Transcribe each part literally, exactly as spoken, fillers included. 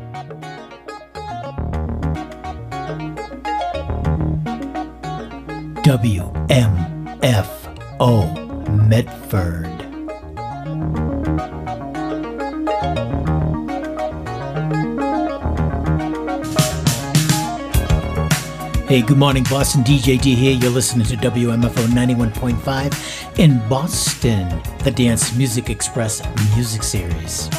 W M F O Medford. Hey, good morning, Boston. D J D here. You're listening to W M F O ninety-one point five in Boston, the Dance Music Express music series.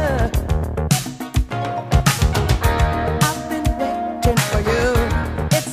It's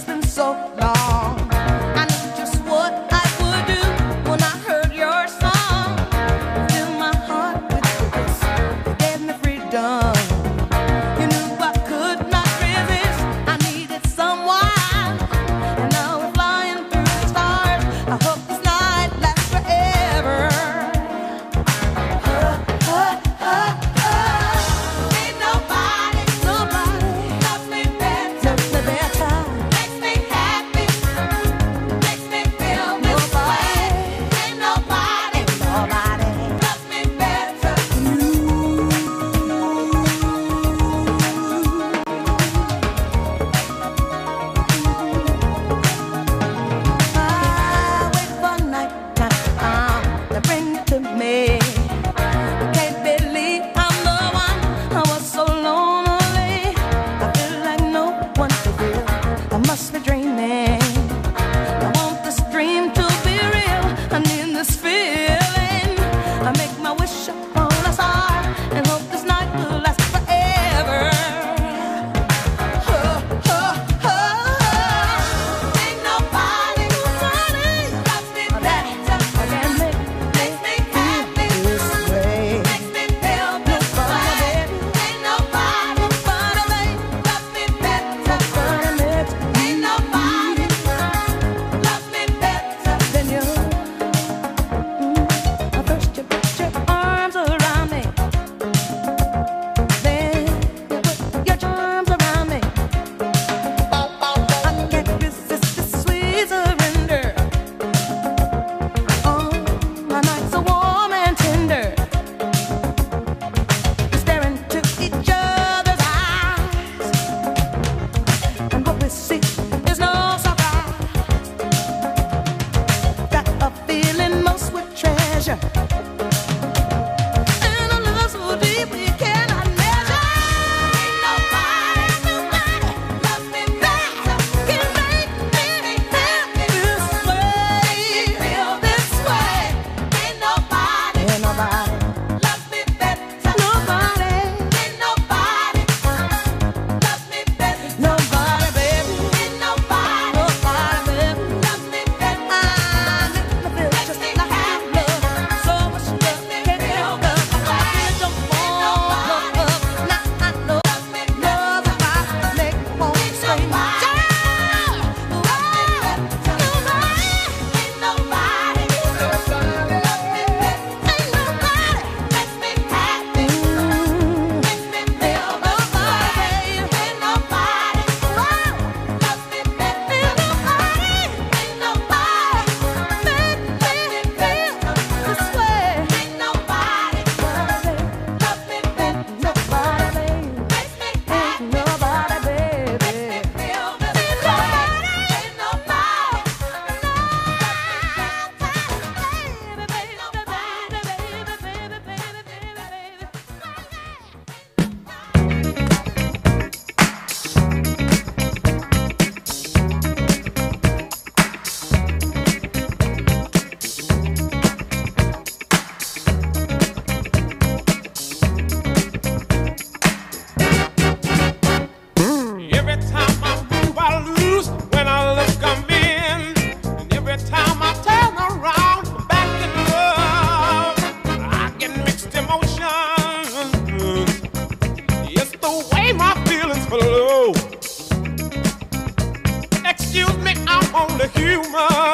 heaven.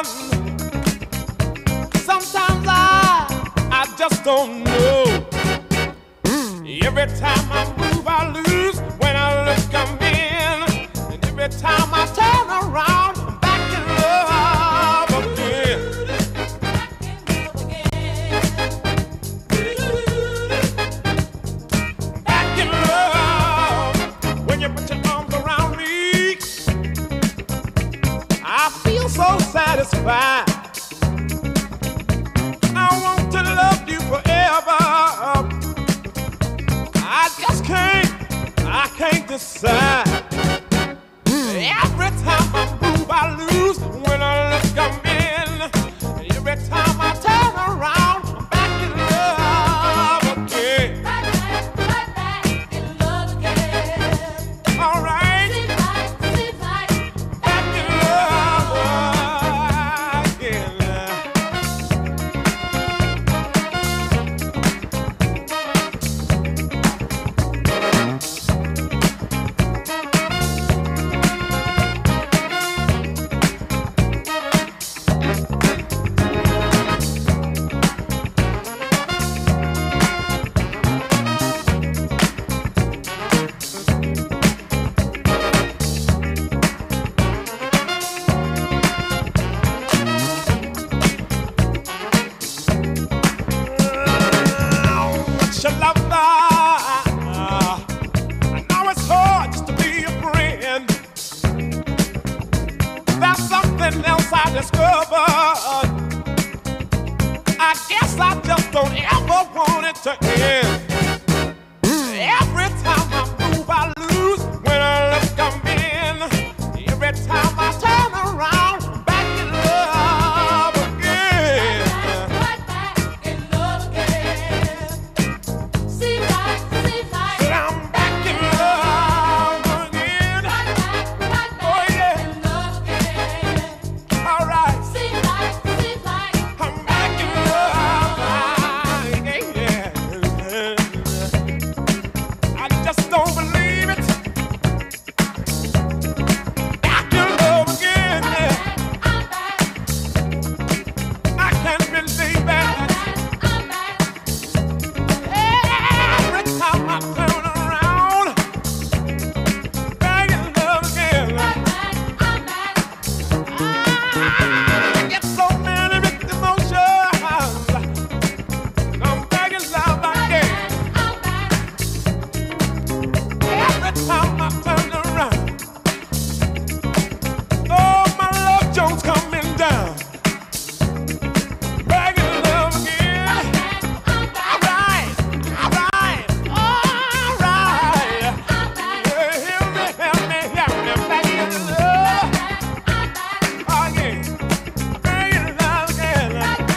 Sometimes I, I just don't know. Every time I move, I lose. When I look, I'm in. And every time I turn around, I'm back in love again. Back in love. When you put your arms around me, I feel so satisfied. I want to love you forever. I just can't, I can't decide. Every time I move, I lose. When I look, I'm in. Every time I turn around, I'm back in love again. Right back, right back in love again. All right. Seems like, seems like back in love again. Your lover. I know it's hard just to be a friend. There's something else I discovered. I guess I just don't ever want it to end. Every time I move, I lose. When I look, I'm in. Every time I turn around, I'm back in love again. Right back in love again. Seems like, seems like that I'm back in love again. Right back, right back oh, yeah. in love again. All right. Seems like, seems like I'm back in love again. I just don't believe it. Back in love again. I'm back. I can't believe it. I'm back. Every time I turn around, back in love again. I'm back. I get so many mixed emotions. I'm back in love again. Every time I turn around, oh, my love Jones coming down. Back in love again. All right, all right, all right. Yeah, hear me, hear me, hear me. Back in love again. Back in love again.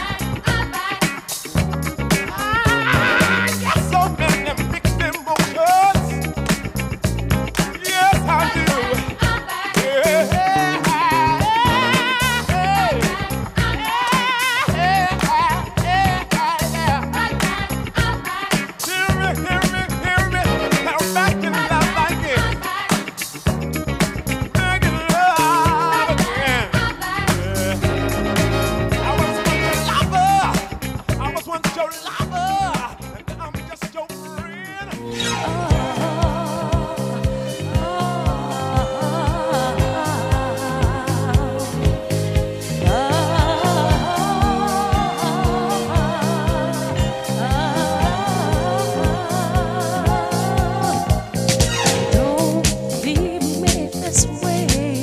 I got so many mixed emotions. Yes, I do. Yeah. Hear me, hear me, hear me. Now back in love again. Back in love again. Yeah. I was once your lover. I was once your lover. And now I'm just your friend. Don't leave me this way.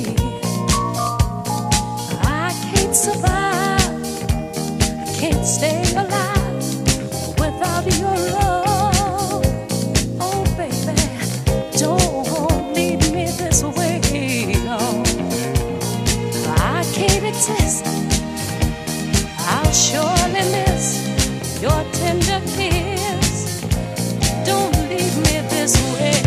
I can't survive. I can't stay alive without your love. Oh, baby, don't leave me this way. No, I can't exist. I'll surely miss your tender kiss. Don't leave me this way.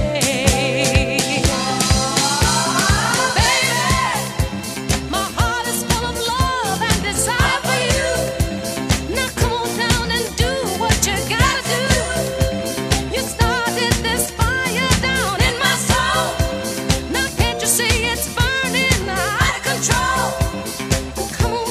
Baby, my heart is full of love and desire for you. Now come on down and do what you gotta do. You started this fire down in my soul. Now can't you see it's burning out of control? Come on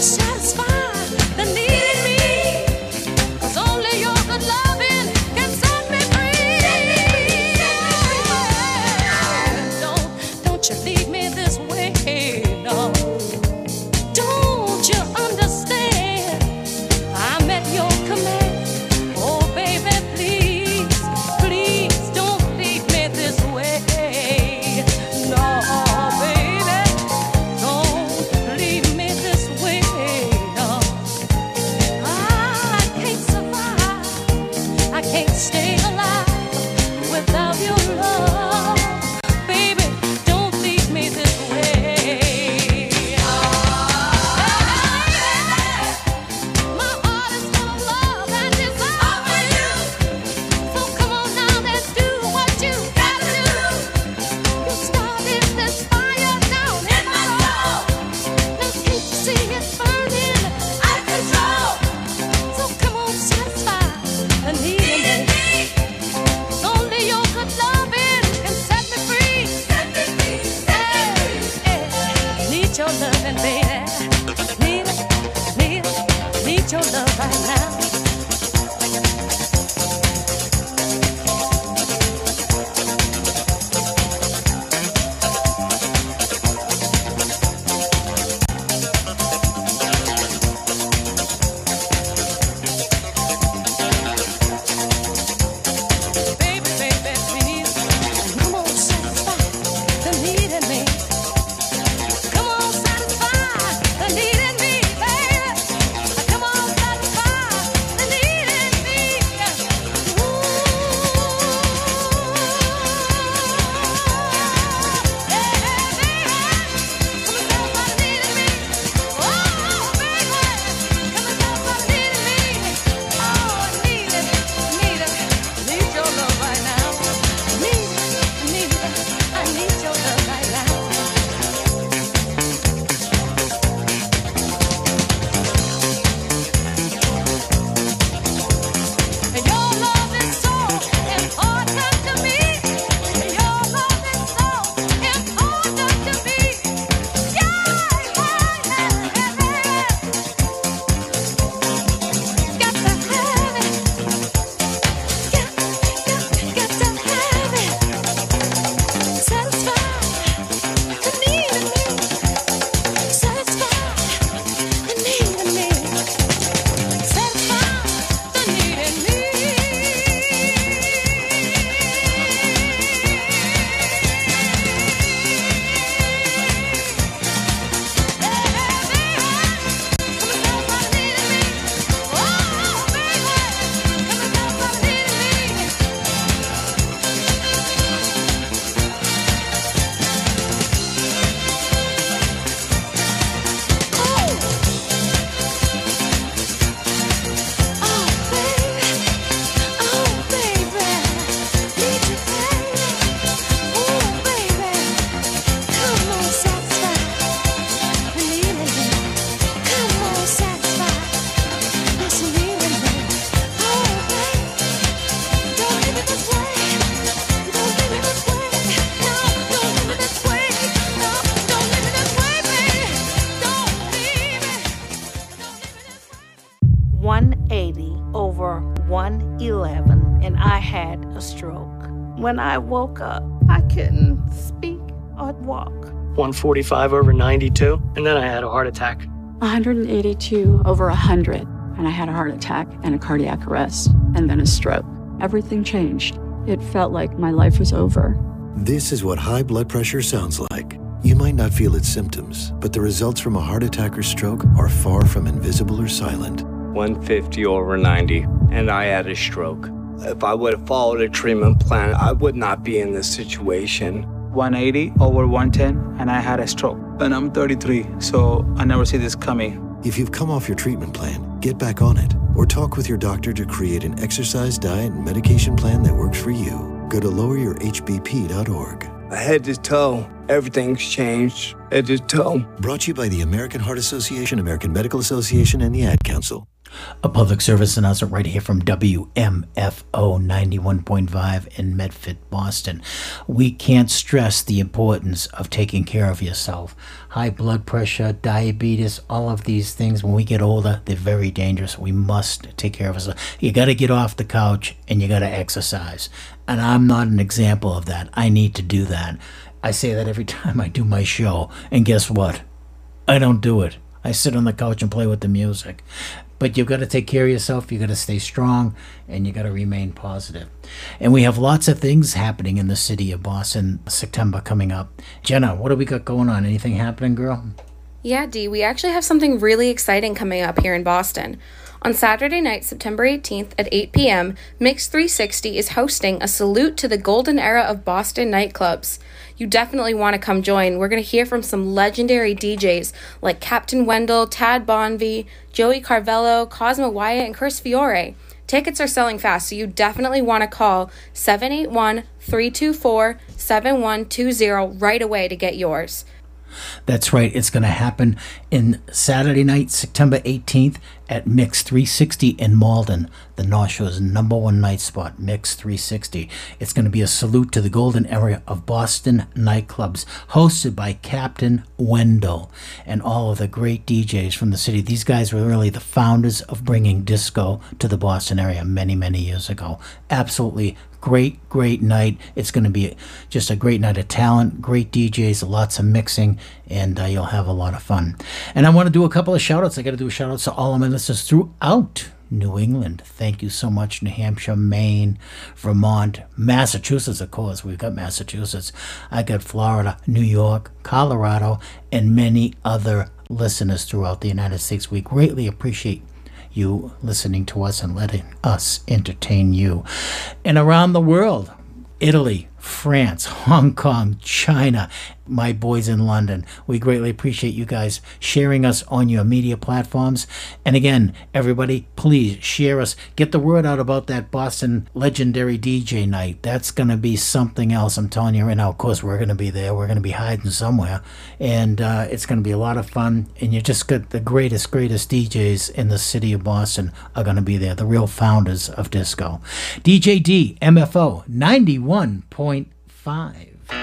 one eighty over one eleven, and I had a stroke. When I woke up, I couldn't speak or walk. one forty-five over ninety-two, and then I had a heart attack. one eighty-two over one hundred, and I had a heart attack and a cardiac arrest, and then a stroke. Everything changed. It felt like my life was over. This is what high blood pressure sounds like. You might not feel its symptoms, but the results from a heart attack or stroke are far from invisible or silent. one fifty over ninety, and I had a stroke. If I would have followed a treatment plan, I would not be in this situation. one eighty over one ten, and I had a stroke. And I'm thirty-three, so I never see this coming. If you've come off your treatment plan, get back on it, or talk with your doctor to create an exercise, diet, and medication plan that works for you. Go to lower your h b p dot org. Head to toe, everything's changed. Head to toe. Brought to you by the American Heart Association, American Medical Association, and the Ad Council. A public service announcement right here from W M F O ninety-one point five in Medford, Boston. We can't stress the importance of taking care of yourself. High blood pressure, diabetes, all of these things, when we get older, they're very dangerous. We must take care of ourselves. You got to get off the couch and you got to exercise. And I'm not an example of that. I need to do that. I say that every time I do my show. And guess what? I don't do it. I sit on the couch and play with the music. But you've got to take care of yourself. You've got to stay strong, and you got to remain positive. And we have lots of things happening in the city of Boston. September coming up. Jenna, what do we got going on? Anything happening, girl? Yeah, Dee, we actually have something really exciting coming up here in Boston. On Saturday night, September eighteenth at eight p.m., Mix three sixty is hosting a salute to the golden era of Boston nightclubs. You definitely want to come join. We're going to hear from some legendary D Js like Captain Wendell, Tad Bonvie, Joey Carvello, Cosmo Wyatt, and Chris Fiore. Tickets are selling fast, so you definitely want to call seven eight one, three two four, seven one two zero right away to get yours. That's right. It's going to happen in Saturday night, September eighteenth at Mix three sixty in Malden, the North Shore's number one night spot, Mix three sixty. It's going to be a salute to the golden era of Boston nightclubs, hosted by Captain Wendell and all of the great D Js from the city. These guys were really the founders of bringing disco to the Boston area many, many years ago. Absolutely great, great night. It's going to be just a great night of talent, great D Js, lots of mixing, and uh, you'll have a lot of fun. And I want to do a couple of shout-outs. I got to do a shout-out to all of my listeners throughout New England. Thank you so much. New Hampshire, Maine, Vermont, Massachusetts, of course. We've got Massachusetts. I got Florida, New York, Colorado, and many other listeners throughout the United States. We greatly appreciate you listening to us and letting us entertain you. And around the world, Italy, France, Hong Kong, China, my boys in London. We greatly appreciate you guys sharing us on your media platforms. And again, everybody, please share us. Get the word out about that Boston legendary D J night. That's going to be something else. I'm telling you right now, of course, we're going to be there. We're going to be hiding somewhere. And uh, it's going to be a lot of fun. And you just got the greatest, greatest D Js in the city of Boston are going to be there. The real founders of disco. D J D, M F O, ninety-one point five.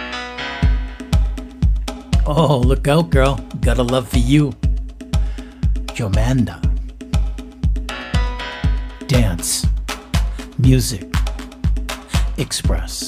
Oh, look out, girl. Got a love for you. Jomanda. Dance. Music. Express.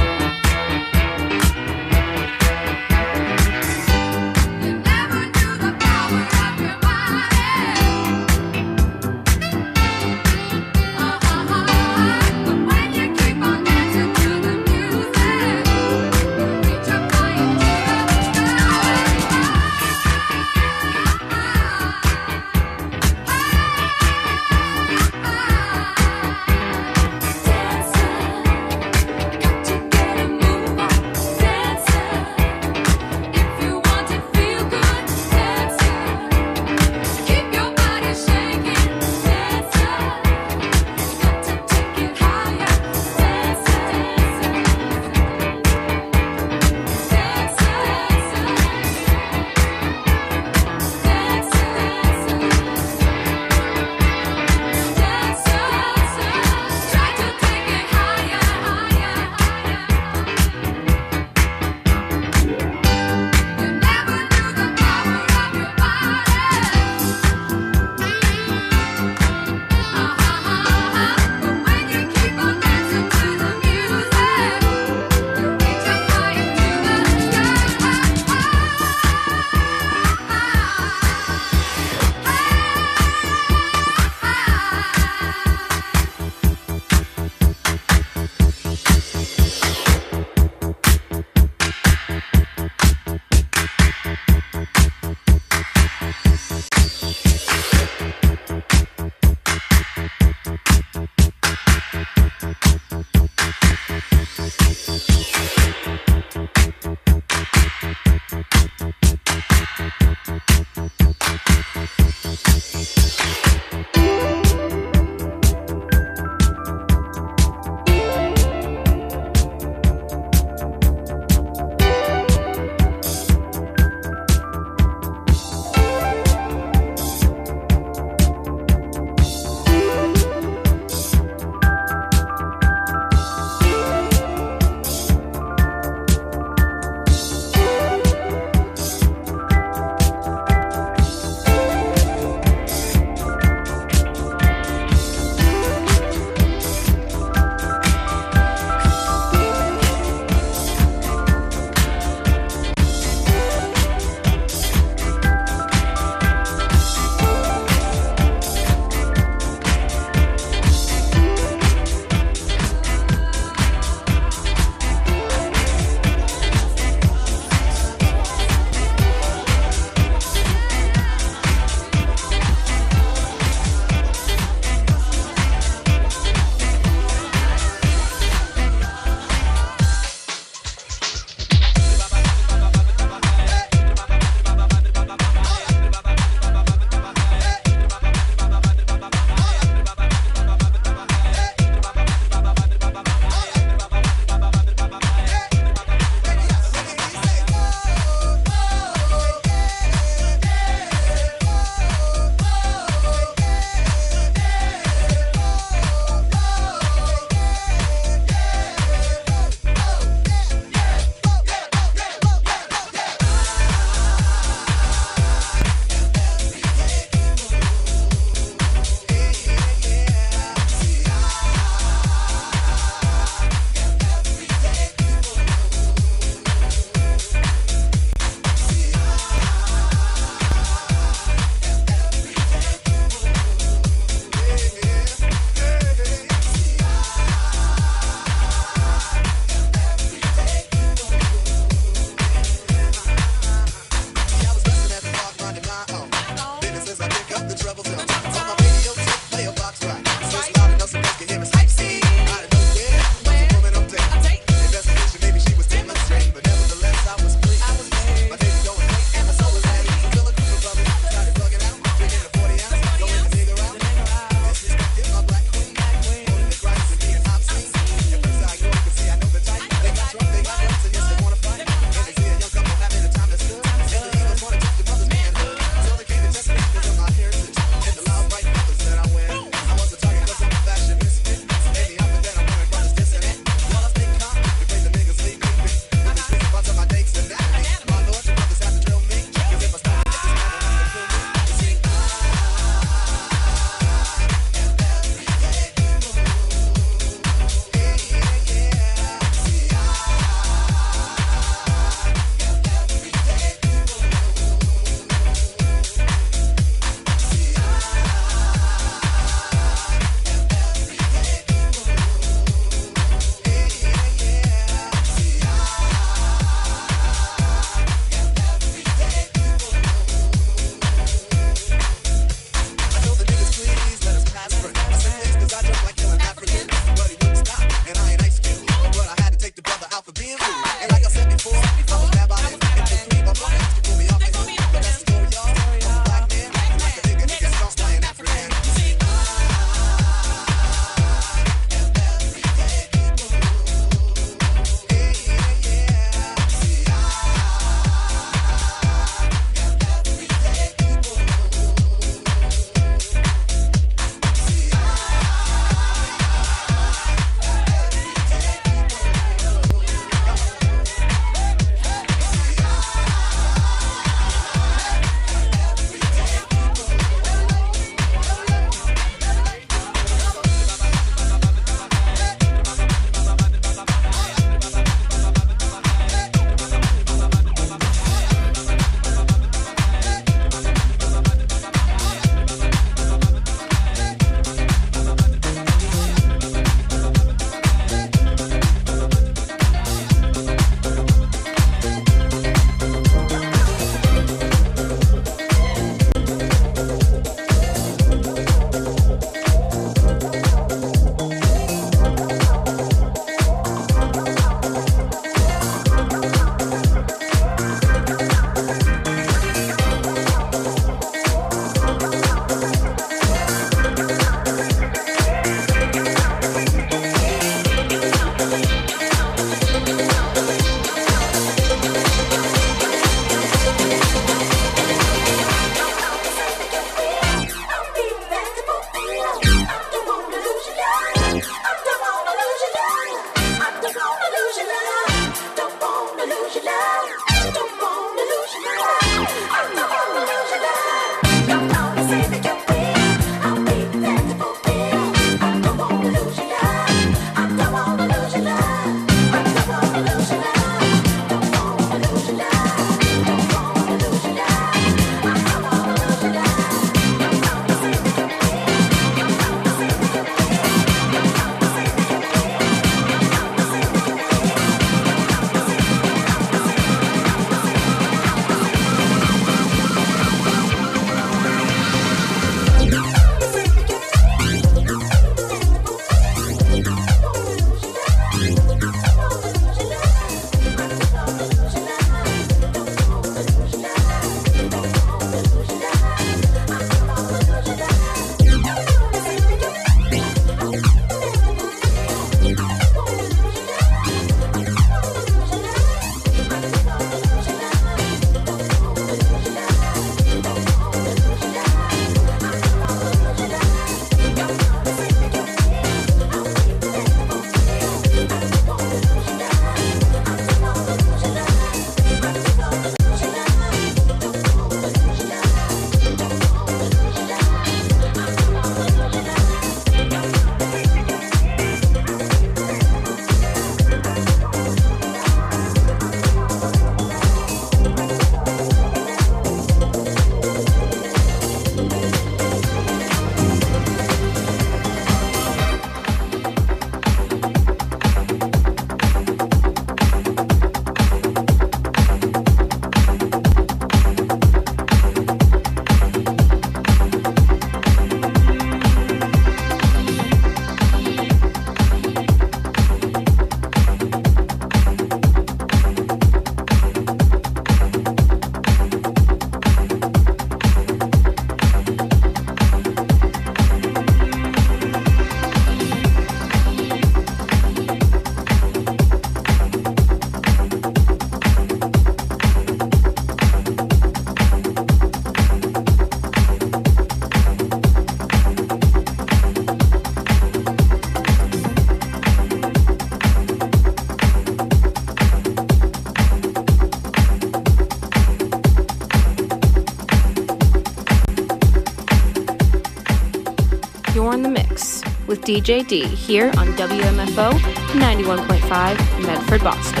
You're in the Mix with D J D here on W M F O ninety-one point five Medford, Boston.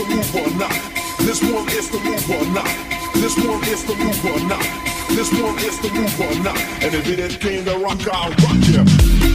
the move or not. This one is the move or not. This one is the move or not. This one is the move or not. And if it ain't came to rock, I'll rock you.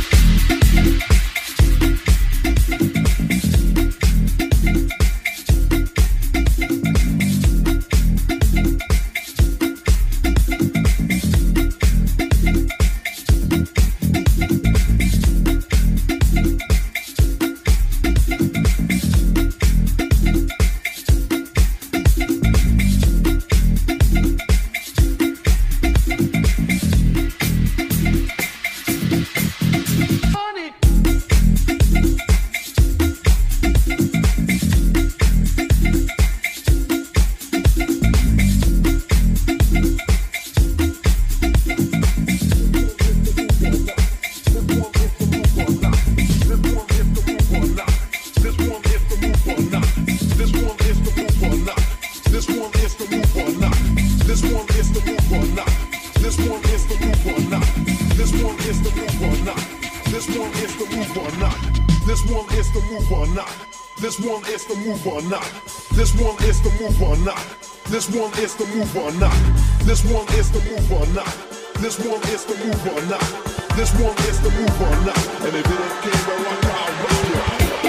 Or not. This one is the move or not. This one is the move or not. This one is the move or not. This one is the move or not. This one is the move or not. And if it ain't came to rock, I'll rock you.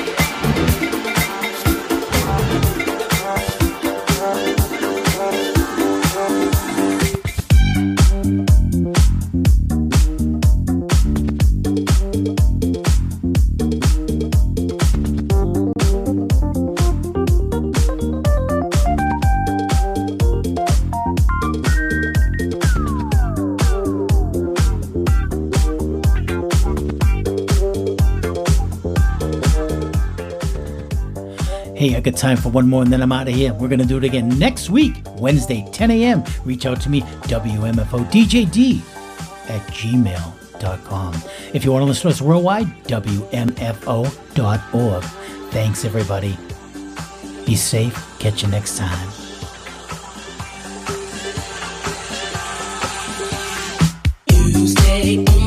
Hey, I got time for one more and then I'm out of here. We're going to do it again next week, Wednesday, ten a.m. Reach out to me, W M F O D J D at gmail dot com. If you want to listen to us worldwide, W M F O dot org. Thanks, everybody. Be safe. Catch you next time. You stay